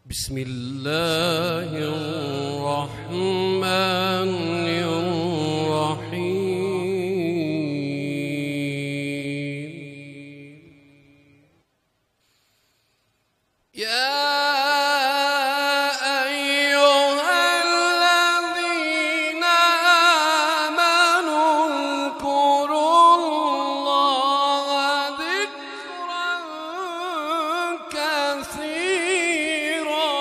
بسم الله الرحمن الرحيم. يا أيها الذين آمنوا اذكروا الله ذكرا كثيرا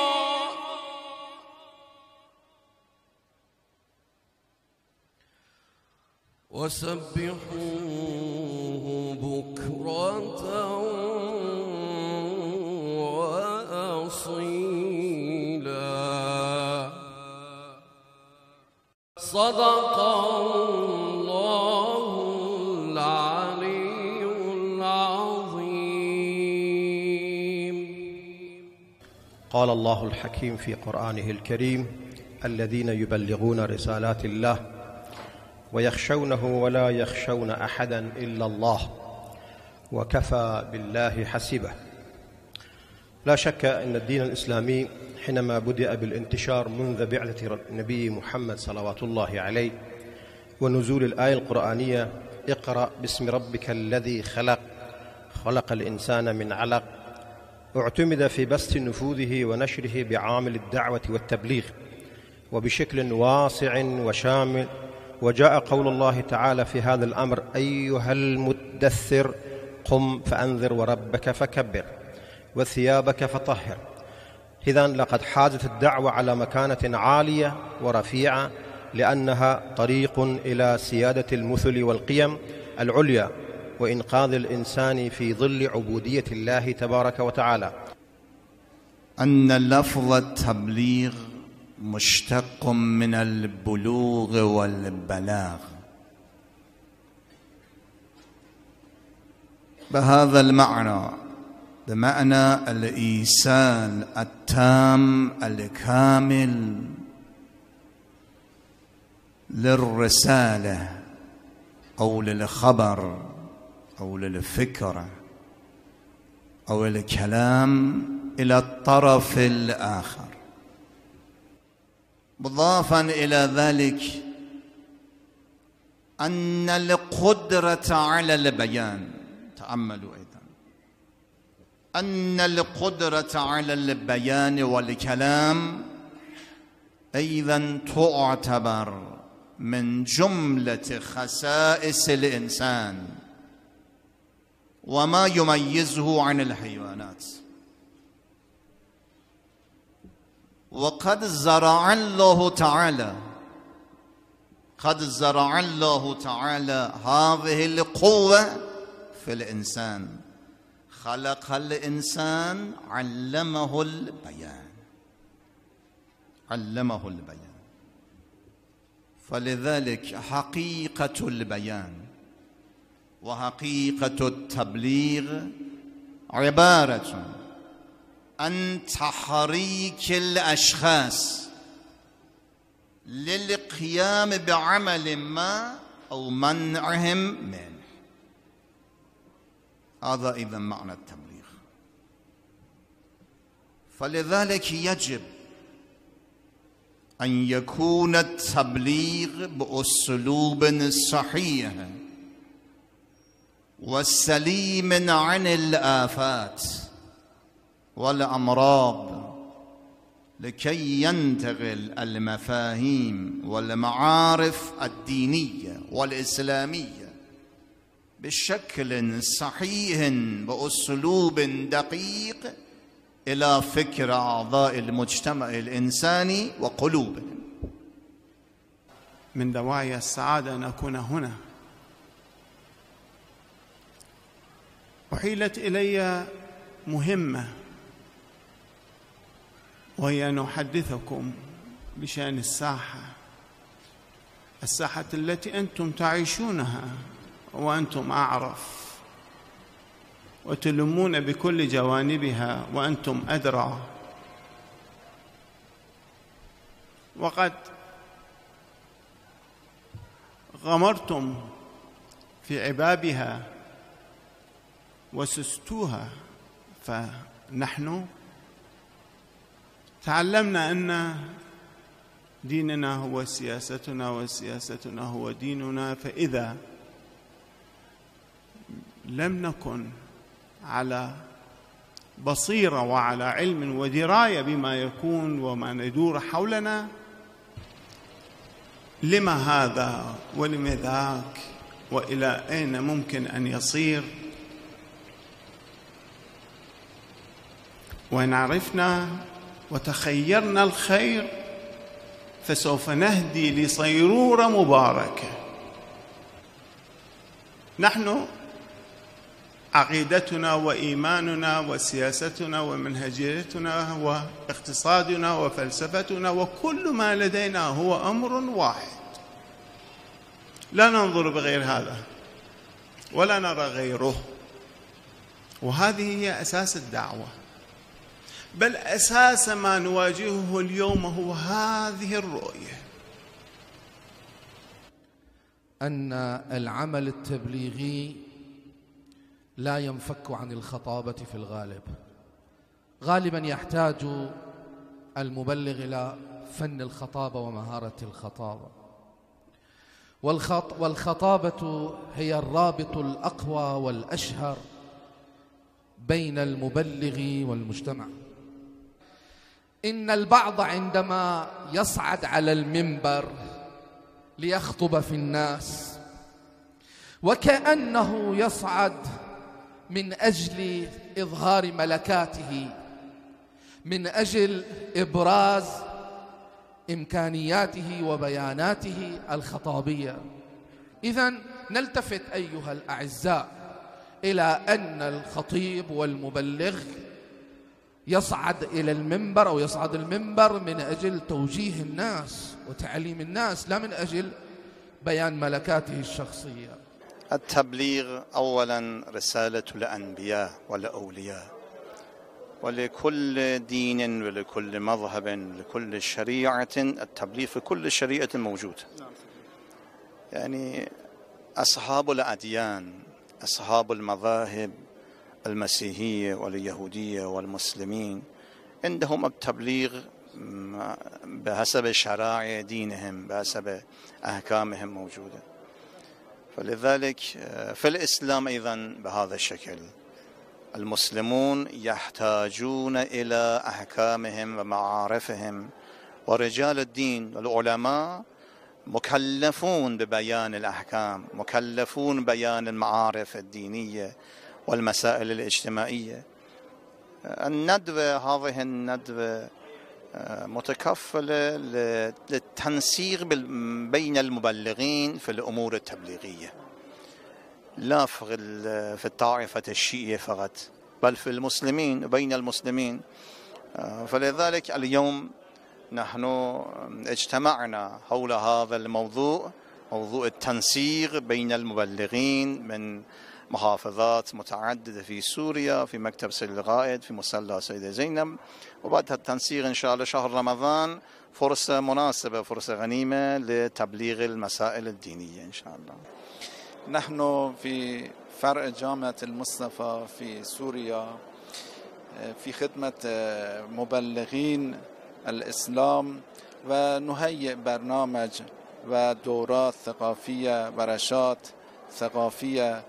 وسبحوه بكرة وأصيلا. صدق الله العلي العظيم. قال الله الحكيم في قرآنه الكريم: الذين يبلغون رسالات الله ويخشونه ولا يخشون أحدا إلا الله وكفى بالله حسيبا. لا شك أن الدين الإسلامي حينما بدأ بالانتشار منذ بعثة النبي محمد صلوات الله عليه ونزول الآية القرآنية: اقرأ باسم ربك الذي خلق خلق الإنسان من علق، اعتمد في بسط نفوذه ونشره بعامل الدعوة والتبليغ وبشكل واسع وشامل. وجاء قول الله تعالى في هذا الأمر: أيها المدثر قم فأنذر وربك فكبر وثيابك فطهر. إذن لقد حازت الدعوة على مكانة عالية ورفيعة، لأنها طريق إلى سيادة المثل والقيم العليا وإنقاذ الإنسان في ظل عبودية الله تبارك وتعالى. أن لفظ التبليغ مشتق من البلوغ والبلاغ، بهذا المعنى، بمعنى الإيصال التام الكامل للرسالة أو للخبر أو للفكرة أو الكلام إلى الطرف الآخر. مضافا إلى ذلك أن القدرة على البيان، تأملوا أيضا، أن القدرة على البيان والكلام أيضا تعتبر من جملة خصائص الإنسان وما يميزه عن الحيوانات. وقد زرع الله تعالى هذه القوة في الإنسان. خلق الإنسان علمه البيان. فلذلك حقيقة البيان وحقيقة التبليغ عبارة عن تحريك الأشخاص للقيام بعمل ما أو منعهم منه. هذا إذا معنى التبليغ. فلذلك يجب أن يكون التبليغ بأسلوب صحيح وسليم عن الآفات والأمراض، لكي ينتقل المفاهيم والمعارف الدينية والإسلامية بشكل صحيح بأسلوب دقيق إلى فكر أعضاء المجتمع الإنساني وقلوبهم. من دواعي السعادة أن أكون هنا. أحيلت إلي مهمة، وهي أن أحدثكم بشأن الساحة التي أنتم تعيشونها وأنتم أعرف، وتلمون بكل جوانبها وأنتم أدرى. وقد غمرتم في عبابها وسستوها، فنحن تعلمنا أن ديننا هو سياستنا وسياستنا هو ديننا، فإذا لم نكن على بصيرة وعلى علم ودراية بما يكون وما يدور حولنا، لما هذا ولم ذاك وإلى أين ممكن أن يصير؟ وإن عرفنا وتخيرنا الخير فسوف نهدي لصيرورة مباركة. نحن عقيدتنا وإيماننا وسياستنا ومنهجيتنا واقتصادنا وفلسفتنا وكل ما لدينا هو أمر واحد، لا ننظر بغير هذا ولا نرى غيره. وهذه هي أساس الدعوة، بل أساس ما نواجهه اليوم هو هذه الرؤية، أن العمل التبليغي لا ينفك عن الخطابة في الغالب. غالبا يحتاج المبلغ إلى فن الخطابة ومهارة الخطابة، والخطابة هي الرابط الأقوى والأشهر بين المبلغ والمجتمع. إن البعض عندما يصعد على المنبر ليخطب في الناس وكأنه يصعد من أجل إظهار ملكاته، من أجل إبراز إمكانياته وبياناته الخطابية. إذن نلتفت أيها الأعزاء إلى أن الخطيب والمبلغ يصعد إلى المنبر أو يصعد المنبر من أجل توجيه الناس وتعليم الناس، لا من أجل بيان ملكاته الشخصية. التبليغ أولا رسالة الأنبياء والأولياء، ولكل دين ولكل مذهب ولكل شريعة التبليغ في كل شريعة موجود. يعني أصحاب الأديان، أصحاب المذاهب المسيحية واليهودية والمسلمين عندهم التبليغ بحسب شرائع دينهم، بحسب أحكامهم موجودة. فلذلك في الإسلام أيضا بهذا الشكل المسلمون يحتاجون إلى أحكامهم ومعارفهم، ورجال الدين والعلماء مكلفون ببيان الأحكام، مكلفون ببيان المعارف الدينية والمسائل الاجتماعية. الندوة هذه الندوة متكفلة للتنسيق بين المبلغين في الأمور التبليغية، لا في الطائفة الشيعية فقط، بل في المسلمين وبين المسلمين. فلذلك اليوم نحن اجتمعنا حول هذا الموضوع، موضوع التنسيق بين المبلغين من محافظات متعددة في سوريا، في مكتب سيد القائد، في مصلى سيدة زينب. وبعد التنسيق إن شاء الله شهر رمضان فرصة مناسبة، فرصة غنيمة لتبليغ المسائل الدينية إن شاء الله. نحن في فرع جامعة المصطفى في سوريا في خدمة مبلغين الإسلام، ونهيئ برنامج ودورات ثقافية، ورشات ثقافية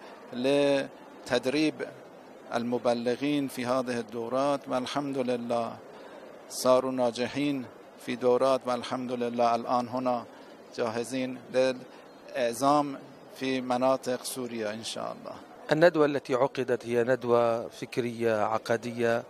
لتدريب المبلغين في هذه الدورات. والحمد لله صاروا ناجحين في دورات، والحمد لله الآن هنا جاهزين للإعزام في مناطق سوريا إن شاء الله. الندوة التي عقدت هي ندوة فكرية عقدية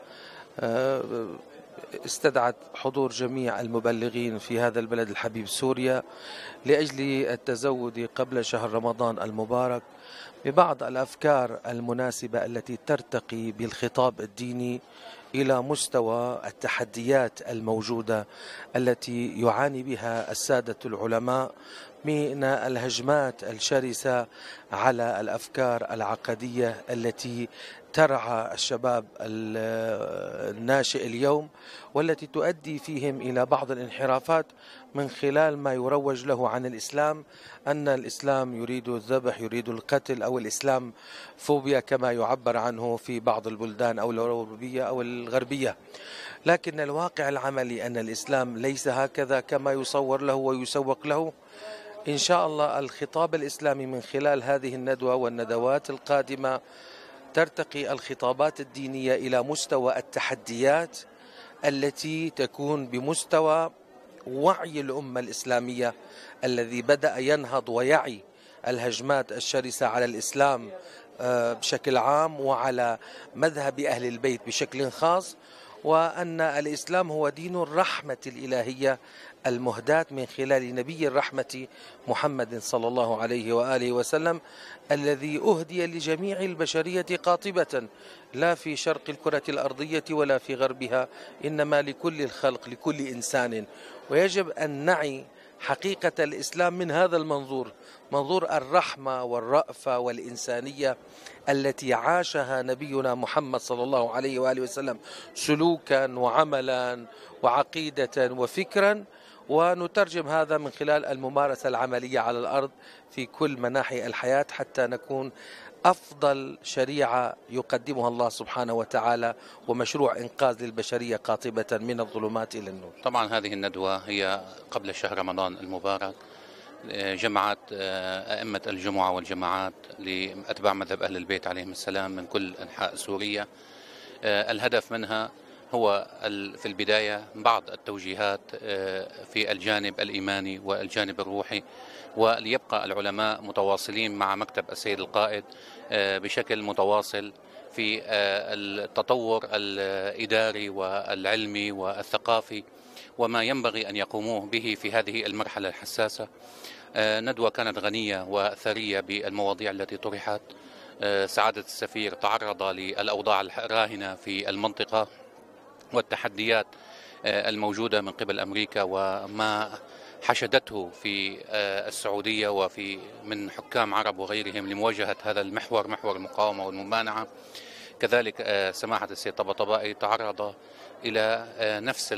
استدعت حضور جميع المبلغين في هذا البلد الحبيب سوريا لأجل التزود قبل شهر رمضان المبارك ببعض الأفكار المناسبة التي ترتقي بالخطاب الديني إلى مستوى التحديات الموجودة التي يعاني بها السادة العلماء من الهجمات الشرسة على الأفكار العقدية التي ترعى الشباب الناشئ اليوم، والتي تؤدي فيهم إلى بعض الانحرافات من خلال ما يروج له عن الإسلام، أن الإسلام يريد الذبح، يريد القتل، أو الإسلام فوبيا كما يعبر عنه في بعض البلدان أو الأوروبية أو الغربية. لكن الواقع العملي أن الإسلام ليس هكذا كما يصور له ويسوق له. إن شاء الله الخطاب الإسلامي من خلال هذه الندوة والندوات القادمة ترتقي الخطابات الدينية إلى مستوى التحديات التي تكون بمستوى وعي الأمة الإسلامية الذي بدأ ينهض ويعي الهجمات الشرسة على الإسلام بشكل عام وعلى مذهب أهل البيت بشكل خاص، وأن الإسلام هو دين الرحمة الإلهية المهداة من خلال نبي الرحمة محمد صلى الله عليه وآله وسلم الذي أهدي لجميع البشرية قاطبة، لا في شرق الكرة الأرضية ولا في غربها، إنما لكل الخلق لكل إنسان. ويجب أن نعي حقيقة الإسلام من هذا المنظور، منظور الرحمة والرأفة والإنسانية التي عاشها نبينا محمد صلى الله عليه وآله وسلم سلوكا وعملا وعقيدة وفكرا، ونترجم هذا من خلال الممارسة العملية على الأرض في كل مناحي الحياة حتى نكون أفضل شريعة يقدمها الله سبحانه وتعالى ومشروع إنقاذ للبشرية قاطبة من الظلمات إلى النور. طبعا هذه الندوة هي قبل شهر رمضان المبارك، جمعت أئمة الجمعة والجماعات لأتباع مذهب أهل البيت عليهم السلام من كل أنحاء سوريا. الهدف منها هو في البداية بعض التوجيهات في الجانب الإيماني والجانب الروحي، وليبقى العلماء متواصلين مع مكتب السيد القائد بشكل متواصل في التطور الإداري والعلمي والثقافي وما ينبغي أن يقوموه به في هذه المرحلة الحساسة. ندوة كانت غنية وثرية بالمواضيع التي طرحت. سعادة السفير تعرض للأوضاع الراهنة في المنطقة والتحديات الموجودة من قبل أمريكا وما حشدته في السعودية وفي من حكام عرب وغيرهم لمواجهة هذا المحور، محور المقاومة والممانعة. كذلك سماحة السيد طبطبائي تعرض إلى نفس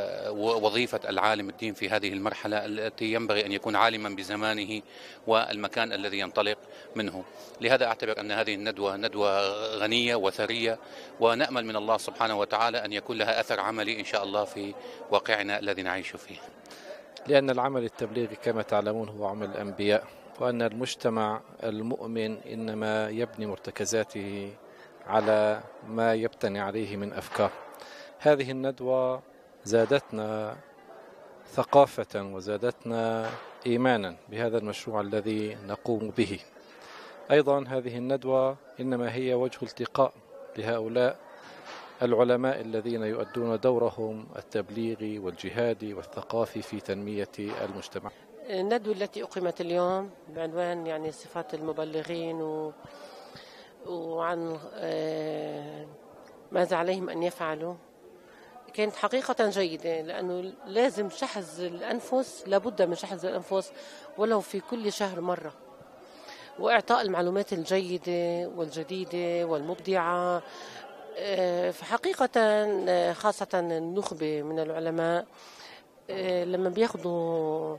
وظيفة العالم الدين في هذه المرحلة التي ينبغي أن يكون عالما بزمانه والمكان الذي ينطلق منه. لهذا أعتبر أن هذه الندوة ندوة غنية وثرية، ونأمل من الله سبحانه وتعالى أن يكون لها أثر عملي إن شاء الله في واقعنا الذي نعيش فيه. لأن العمل التبليغي كما تعلمون هو عمل الأنبياء، وأن المجتمع المؤمن إنما يبني مرتكزاته على ما يبتني عليه من أفكار. هذه الندوة زادتنا ثقافة وزادتنا إيمانا بهذا المشروع الذي نقوم به. أيضا هذه الندوة إنما هي وجه التقاء لهؤلاء العلماء الذين يؤدون دورهم التبليغي والجهادي والثقافي في تنمية المجتمع. الندوة التي أقيمت اليوم بعنوان يعني صفات المبلغين وعن ماذا عليهم أن يفعلوا كانت حقيقة جيدة، لأنه لازم شحذ الأنفس، لابد من شحذ الأنفس ولو في كل شهر مرة، وإعطاء المعلومات الجيدة والجديدة والمبدعة. فحقيقة خاصة النخبة من العلماء لما بياخدوا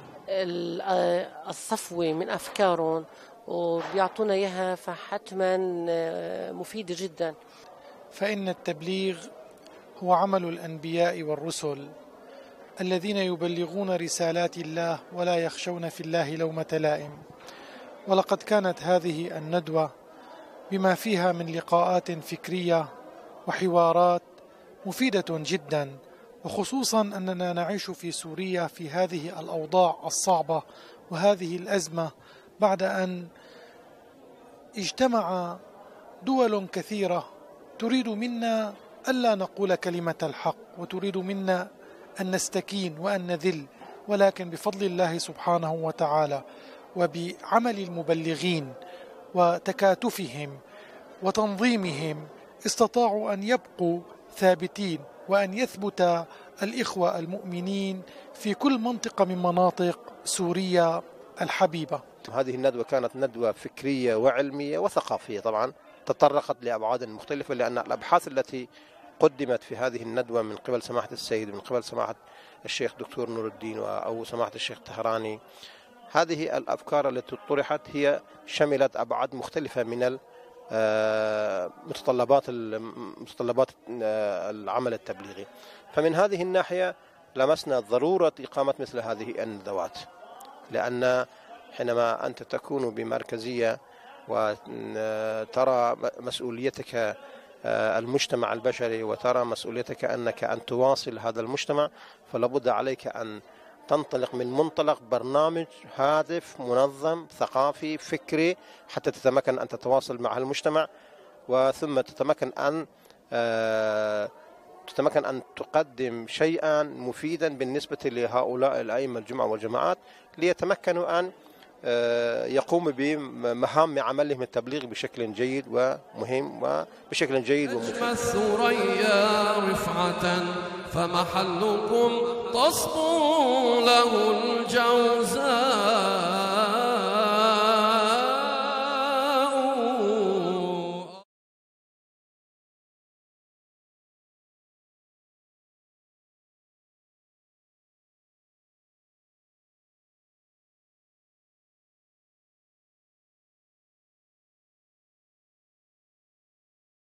الصفوة من أفكارهم وبيعطونا إياها فحتما مفيدة جدا. فإن التبليغ هو عمل الأنبياء والرسل الذين يبلغون رسالات الله ولا يخشون في الله لومة لائم. ولقد كانت هذه الندوة بما فيها من لقاءات فكرية وحوارات مفيدة جدا، وخصوصا أننا نعيش في سوريا في هذه الأوضاع الصعبة وهذه الأزمة بعد أن اجتمع دول كثيرة تريد منا ألا نقول كلمة الحق وتريد منا أن نستكين وأن نذل، ولكن بفضل الله سبحانه وتعالى وبعمل المبلغين وتكاتفهم وتنظيمهم استطاعوا أن يبقوا ثابتين وأن يثبت الإخوة المؤمنين في كل منطقة من مناطق سوريا الحبيبة. هذه الندوة كانت ندوة فكرية وعلمية وثقافية، طبعا تطرقت لأبعاد مختلفة، لأن الأبحاث التي قدمت في هذه الندوة من قبل سماحة السيد، من قبل سماحة الشيخ دكتور نور الدين أو سماحة الشيخ طهراني، هذه الأفكار التي طرحت هي شملت أبعاد مختلفة من متطلبات العمل التبليغي. فمن هذه الناحية لمسنا ضرورة إقامة مثل هذه الندوات، لأن حينما أنت تكون بمركزية وترى مسؤوليتك المجتمع البشري وترى مسؤوليتك أنك أن تواصل هذا المجتمع، فلابد عليك أن تنطلق من منطلق برنامج هادف منظم ثقافي فكري حتى تتمكن أن تتواصل مع المجتمع، وثم تتمكن أن تقدم شيئا مفيدا بالنسبة لهؤلاء الأئمة الجمعة والجماعات ليتمكنوا أن يقوم بمهام عملهم التبليغ بشكل جيد ومهم وبشكل جيد ومفيد. الثريا رفعة فمحلكم تصبو له الجوزاء.